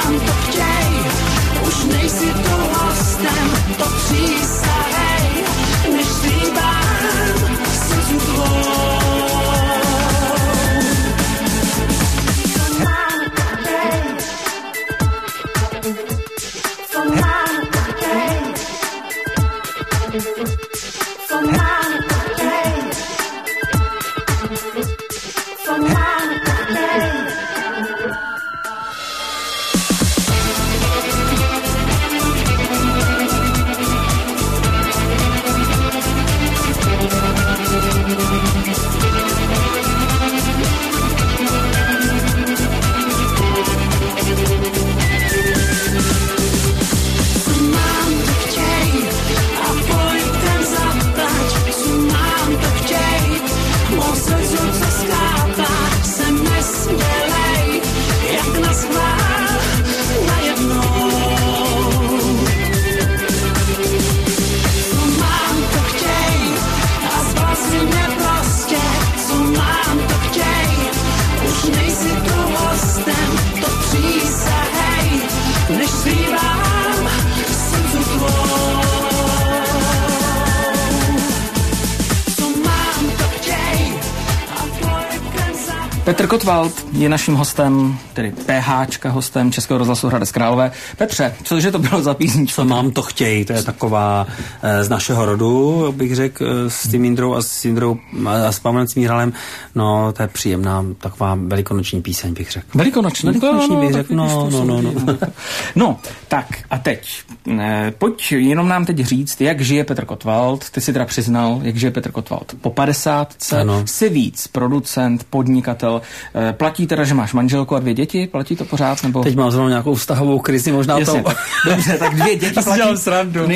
Petr Kottwald je naším hostem, tedy PHčka hostem Českého rozhlasu Hradec Králové. Petře, cože to bylo za písničku? Co mám, to chtěj, to je taková z našeho rodu, bych řekl, s tím Jindrou a s Jindrou a s Pavlem Cmíralem. No, to je příjemná, taková velikonoční píseň, bych řekl. Velikonoční bych řekl, no. No, tak a teď, pojď jenom nám teď říct, jak žije Petr Kottwald. Ty si teda přiznal, jak žije Petr Kottwald. Po 50 jsi víc producent, podnikatel. Platí teda, že máš manželku a 2 děti? Platí to pořád? Nebo... Teď mám zrovna nějakou vztahovou krizi, možná jasně, to... Dobře, tak 2 děti platí... Dělám srandu.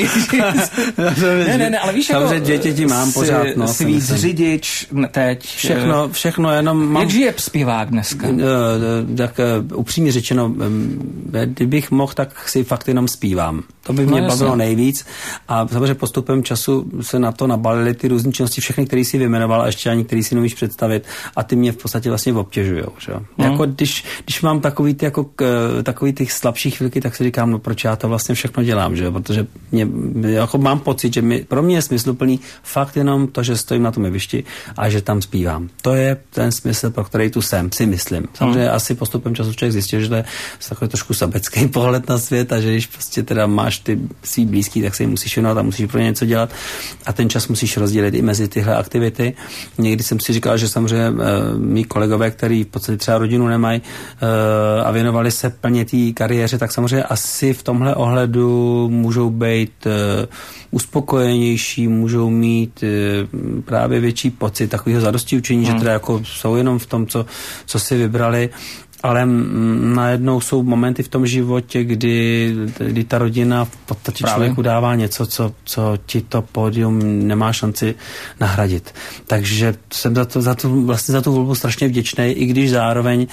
Ne, ale víš, jako... 2 děti mám pořád, no. Jsi víc řidič teď. Všechno, jenom mám... Jak žije zpěvák dneska? Tak upřímně řečeno, kdybych mohl, tak si fakt jenom zpívám. To by mě bavilo nejvíc. A samozřejmě postupem času se na to nabalily ty různé činnosti, všechny, které si vyjmenoval a ještě ani který si nemůžeš představit a ty mě v podstatě vlastně obtěžujou. Jako když mám takový ty slabší chvilky, tak si říkám, no proč já to vlastně všechno dělám, že? Protože jako mám pocit, že pro mě je smysluplný fakt jenom to, že stojím na tom jevišti a že tam zpívám. To je ten smysl, pro který tu jsem, si myslím. Samozřejmě asi postupem času člověk zjistil, že to je takový trošku sobecký pohled na svět a že když prostě teda máš ty svý blízký, tak se jim musíš věnovat a musíš pro ně něco dělat a ten čas musíš rozdělit i mezi tyhle aktivity. Někdy jsem si říkal, že samozřejmě mý kolegové, kteří v podstatě třeba rodinu nemají a věnovali se plně té kariéře, tak samozřejmě asi v tomhle ohledu můžou být uspokojenější, můžou mít právě větší pocit takového zadostiučinění, že teda jako jsou jenom v tom, co si vybrali. Ale najednou jsou momenty v tom životě, kdy ta rodina v podstatě člověku dává něco, co ti to pódium nemá šanci nahradit. Takže jsem za tu volbu strašně vděčný, i když zároveň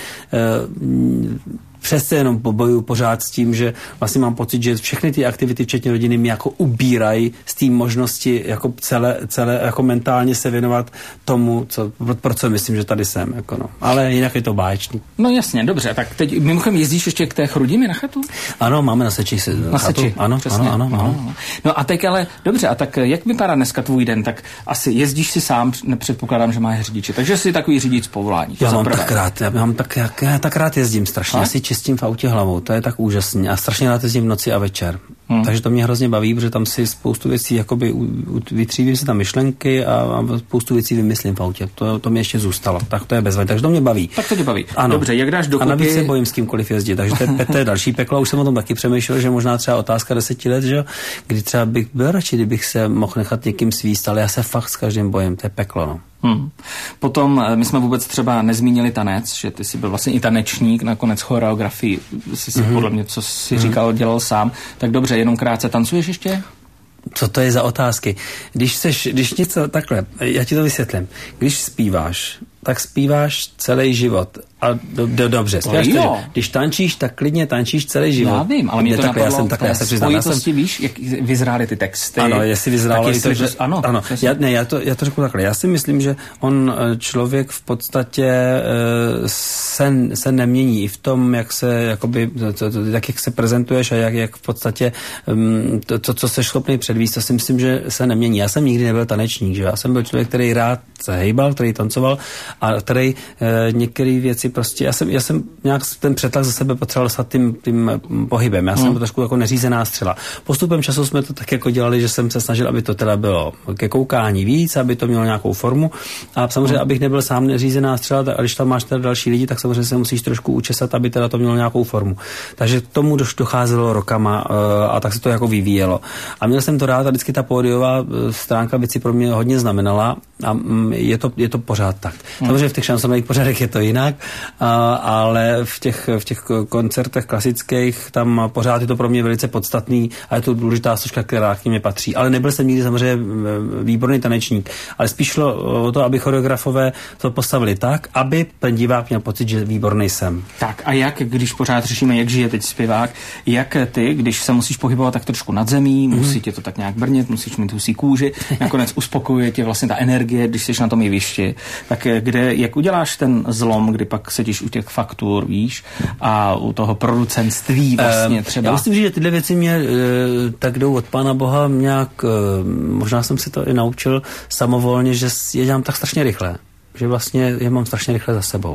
přesně jenom bojuju pořád s tím, že vlastně mám pocit, že všechny ty aktivity, včetně rodiny, mě jako ubírají z té možnosti jako celé jako mentálně se věnovat tomu, pro co myslím, že tady jsem. Jako no. Ale jinak je to báječný. No jasně, dobře. Tak teď mimochodem jezdíš ještě k té Chrudimi na chatu? Ano, máme na Seči. Na Seči, ano, přesně. Ano. No a teď ale, dobře, a tak jak vypadá dneska tvůj den? Tak asi jezdíš si sám, nepředpokládám, že máš řidiče. Takže jsi takový řidič z povolání. Já tak rád jezdím strašně. Asi čistím v autě hlavou, to je tak úžasný a strašně rád jezdím v noci a večer. Takže to mě hrozně baví, protože tam si spoustu věcí jakoby vytříbím si tam myšlenky a spoustu věcí vymyslím v autě. To mě ještě zůstalo. Tak to je bezvadné. Takže to mě baví. Tak to tě baví. Ano. Dobře, jak dáš dokupy... A navíc se bojím s kýmkoliv jezdit, takže to je další peklo. Už jsem o tom taky přemýšlel, že možná třeba otázka 10 let, že kdy třeba bych byl radši, kdybych se mohl nechat někým svíst, ale já se fakt s každým bojím, to je peklo, no. Potom my jsme vůbec třeba nezmínili tanec, že ty jsi byl vlastně i tanečník, nakonec choreografii si podle mě, co jsi říkal, dělal sám. Tak dobře, jenom krátce, tancuješ ještě? Co to je za otázky? Když něco takhle, já ti to vysvětlím. Když zpíváš, tak zpíváš celý život. A dobře, zpíváš když tančíš, tak klidně tančíš celý život. Já vím, ale mě to napadlo já se přiznám. Víš, jak vyzrály ty texty. Ano, jestli vyzrálo to, že... Ano. Já to řeknu takhle. Já si myslím, že člověk v podstatě se nemění i v tom, jak se jakoby, jak se prezentuješ a jak v podstatě to, co jsi schopný předvíst, to si myslím, že se nemění. Já jsem nikdy nebyl tanečník, že? Já jsem byl člověk, který rád se hejbal, který tancoval a který některé věci prostě, já jsem nějak ten přetlak za sebe potřeboval dostat tím pohybem. Já jsem byl trošku jako neřízená střela. Postupem času jsme to tak jako dělali, že jsem se snažil, aby to teda bylo ke koukání víc, aby to mělo nějakou formu a samozřejmě, abych nebyl sám neřízená střela, tak, a když tam máš teda další lidi, tak samozřejmě se musíš trošku učesat, aby teda to mělo nějakou formu. Takže k tomu docházelo rokama a tak se to jako vyvíjelo. A měl jsem to rád a vždycky ta pódiová stránka věci pro mě hodně znamenala a je to pořád tak. Samozřejmě v těch šansonových pořadech je to jinak, ale v těch koncertech klasických tam pořád je to pro mě velice podstatný a je to důležitá složka, která k němu patří. Ale nebyl jsem nikdy samozřejmě výborný tanečník, ale spíš šlo o to, aby choreografové to postavili tak, aby ten divák měl pocit, že výborný jsem. Tak a jak, když pořád řešíme, jak žije teď zpěvák, jak ty, když se musíš pohybovat tak trošku nad zemí, musí tě to tak nějak brnit, musíš mít husí kůži, nakonec uspokojuje tě vlastně ta energie, když jsi na tom jevišti, tak jak uděláš ten zlom, kdy pak sedíš u těch faktur, víš, a u toho producentství vlastně třeba. Já myslím, že tyhle věci mě tak jdou od Pána Boha nějak, možná jsem si to i naučil samovolně, že je dělám tak strašně rychle, že vlastně je mám strašně rychle za sebou.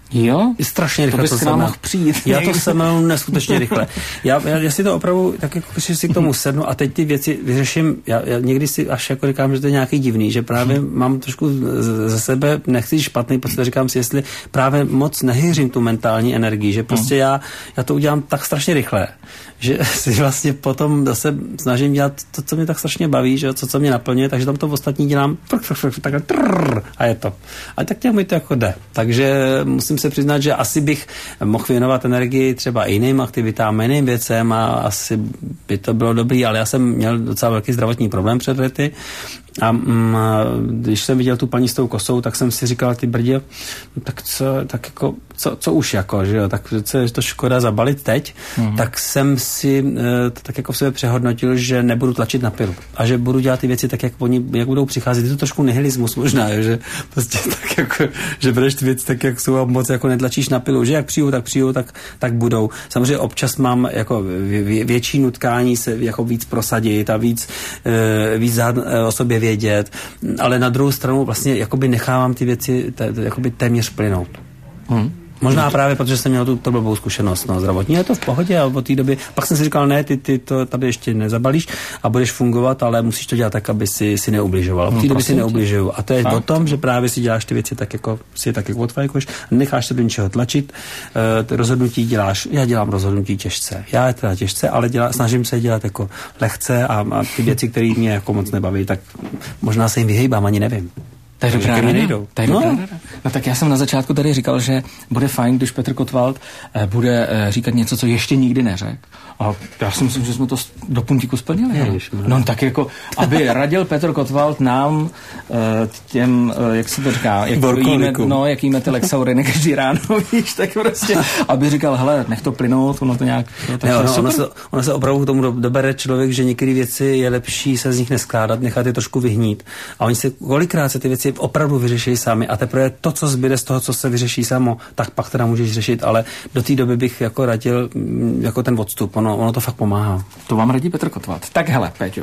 Jo? Strašně rychle to semlel. Mohl přijít. Já to semlel neskutečně rychle. Já si to opravdu, tak jako když si k tomu sednu a teď ty věci vyřeším, já někdy si až jako říkám, že to je nějaký divný, že právě mám trošku ze sebe, nechci špatný pocit, říkám si, jestli právě moc nehyřím tu mentální energii, že prostě já to udělám tak strašně rychle, že si vlastně potom zase snažím dělat to, co mě tak strašně baví, že co mě naplňuje, takže tam to ostatní dělám takhle a je to. A tak nějak mi to jako jde. Takže musím se přiznat, že asi bych mohl věnovat energii třeba jiným aktivitám, jiným věcem a asi by to bylo dobrý, ale já jsem měl docela velký zdravotní problém před lety a když jsem viděl tu paní s tou kosou, tak jsem si říkal, ty brdě, tak co už jako, že jo, tak je to škoda zabalit teď, tak jsem si tak jako v sebe přehodnotil, že nebudu tlačit na pilu a že budu dělat ty věci tak, jak budou přicházet. Je to trošku nihilismus možná, jo, že prostě tak jako, že bereš ty věci tak, jak jsou a moc jako netlačíš na pilu, že jak přijou, tak budou. Samozřejmě občas mám jako větší nutkání se jako víc prosadit a víc o sobě vědět, ale na druhou stranu vlastně jakoby nechávám ty věci jakoby téměř plynout. Možná právě, protože jsem měl tu blbou zkušenost zdravotní, je to v pohodě a od té doby, pak jsem si říkal, ne, ty to tady ještě nezabalíš a budeš fungovat, ale musíš to dělat tak, aby si neubližoval. Od té doby si neubližuju. A to je o tom, že právě si děláš ty věci tak, jako si tak jako odfajkuješ, necháš se do něčeho tlačit, rozhodnutí děláš, já dělám rozhodnutí těžce. Já je teda těžce, ale snažím se dělat jako lehce a ty věci, které mě jako moc nebaví, tak možná se jim vyhejbám, ani nevím. Tak dobrá rada. No tak já jsem na začátku tady říkal, že bude fajn, když Petr Kotwald bude říkat něco, co ještě nikdy neřekl. A já si myslím, že jsme to do puntíku splnili. No tak jako, aby radil Petr Kotwald nám těm, jak se to říká, jak jíme ty Lexauriny každý ráno, víš, tak prostě, aby říkal, hele, nech to plynout, ono to nějak... Ono se opravdu k tomu dobere člověk, že některé věci je lepší se z nich neskládat, nechat je trošku vyhnít. A oni se kolikrát se ty věci opravdu vyřeší sami a teprve to, co zbyde z toho, co se vyřeší samo, tak pak teda můžeš řešit, ale do té doby bych jako radil jako ten odstup, ono to fakt pomáhá. To vám radí Petr Kotwald. Tak hele, Péťo,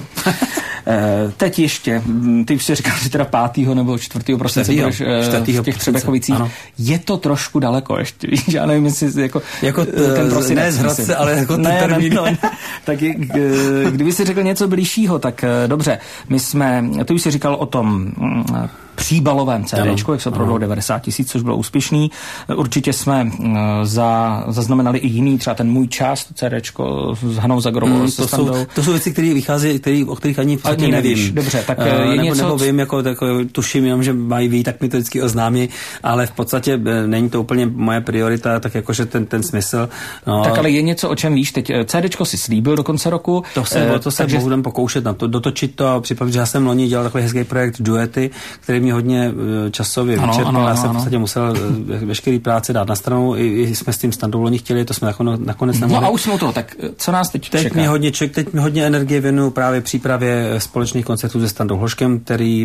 teď ještě, ty už si říkal, že teda 5. nebo 4. prosince budeš v těch Třebechovicích. Je to trošku daleko ještě, víš, já nevím, jestli jako ten prosinec. Ne z Hradce, ale jako ten termín. Tak kdyby si řekl něco blížšího, tak dobře, ty už si říkal o tom příbalovém CDčku, jak se prodalo 90 000, což bylo úspěšný. Určitě jsme zaznamenali i jiný, třeba ten Můj čas, to CDčko s Hanou Zagorovou. To jsou věci, které vychází, o kterých ani nevím. Dobře, tak je něco... Nebo vím, jako tuším jenom, že mají ví, tak mi to vždycky oznámí, ale v podstatě není to úplně moje priorita, tak jakože ten smysl. No. Tak ale je něco, o čem víš teď. CDčko si slíbil do konce roku. To se budeme pokoušet na to, dotočit to a připravit, že já jsem loni dělal takový hezký projekt Duety, který mě hodně časově vyčerpal. Já jsem v podstatě musel veškerý práce dát na stranu, i jsme s tím Standou loni chtěli, to jsme nakonec nemohli. No a už jsme u toho, tak co nás teď čeká? Teď mi hodně energie věnuju právě přípravě společných koncertů se Standou Hloškem, který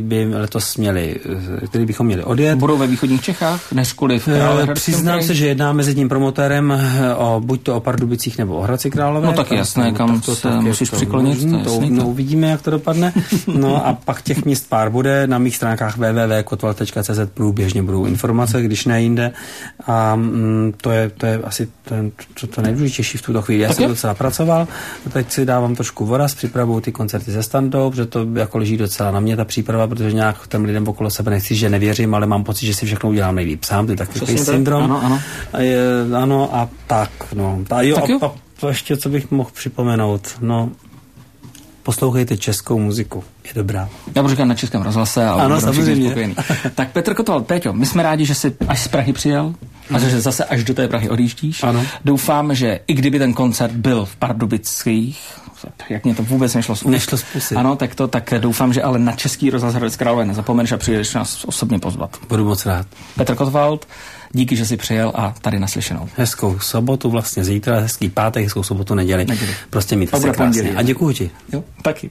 bychom měli odjet. Budou ve východních Čechách, než kvůli v Královéhradeckém kraji? Přiznám se, že jednáme mezi tím promotérem buď to o Pardubicích nebo o Hradci Králové. No tak jasné, kam se musíš přiklonit. Uvidíme, jak to dopadne. No a pak těch míst pár bude na mých stránkách www.kotwald.cz průběžně budou informace, když ne jinde. A to je asi to nejdůležitější v tuto chvíli. Já jsem docela pracoval, teď si dávám trošku voraz, připravuju ty koncerty se Standou, protože to jako leží docela na mě ta příprava, protože nějak těm lidem okolo sebe nechci, že nevěřím, ale mám pocit, že si všechno udělám nejlíp sám, to je takový syndrom. Ano a tak, no. A to ještě, co bych mohl připomenout, no. Poslouchejte českou muziku, je dobrá. Já budu říkat na Českém rozhlase, ale ano, samozřejmě. Tak Petr Kotwald, Péťo, my jsme rádi, že jsi až z Prahy přijel a že zase až do té Prahy odjíždíš. Ano. Doufám, že i kdyby ten koncert byl v Pardubicích, jak mě to vůbec nešlo z pusy. Ano, tak doufám, že ale na Český rozhlas Hradec Králové nezapomeneš a přijedeš nás osobně pozvat. Budu moc rád. Petr Kotwald, díky, že jsi přijel a tady naslyšenou. Hezkou sobotu, vlastně zítra, hezký pátek, hezkou sobotu, neděli. Prostě mít se krásně. A děkuju ti. Jo, taky.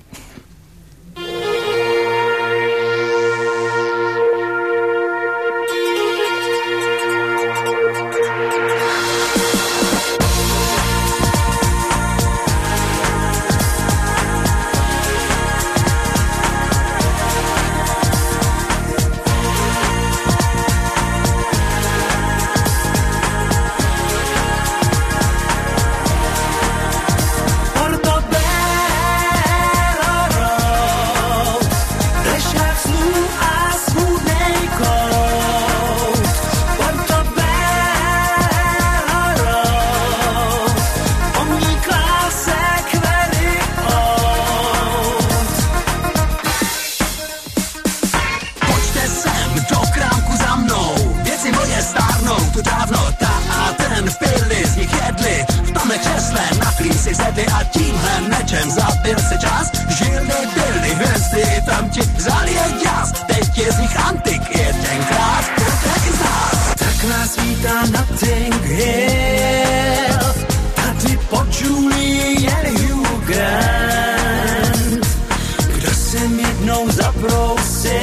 Notting Hill, tady po Julie jen Hugh Grant. Kdo sem jednou zabrousil,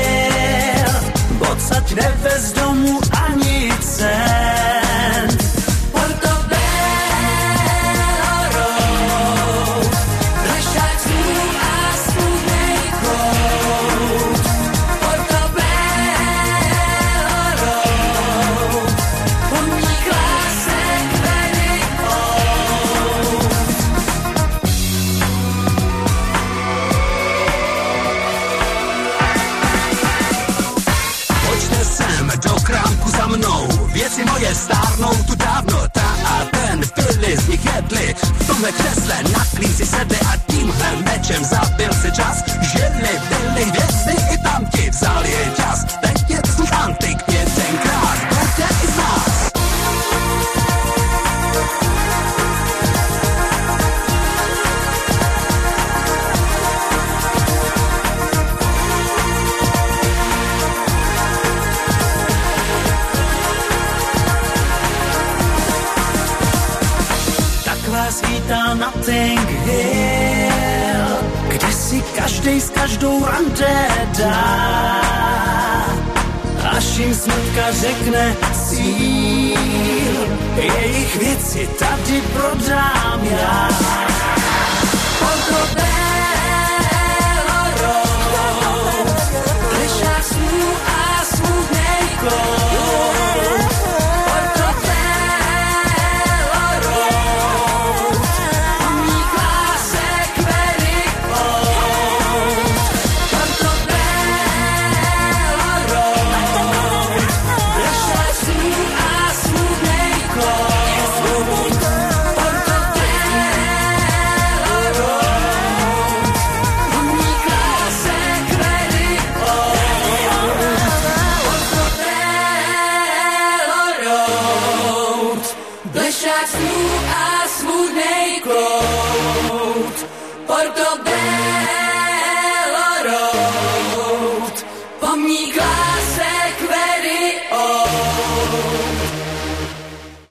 odsaď nevez domů ani cent. Věci moje stárnou tu dávno, ta a ten pili z nich jedli, v tomhle křesle na klíci sedli a tímhle mečem zabil si čas. Žili, byli věci i tam ti vzali je čas. Teď je z nich antik tenkrát, bude i z nás. Svítá Notting Hill, kde si každej s každou rande dá. Až jim smrtka řekne cíl, jejich věci tady prodám já. Plešák snů a smutnej kloud. Portobello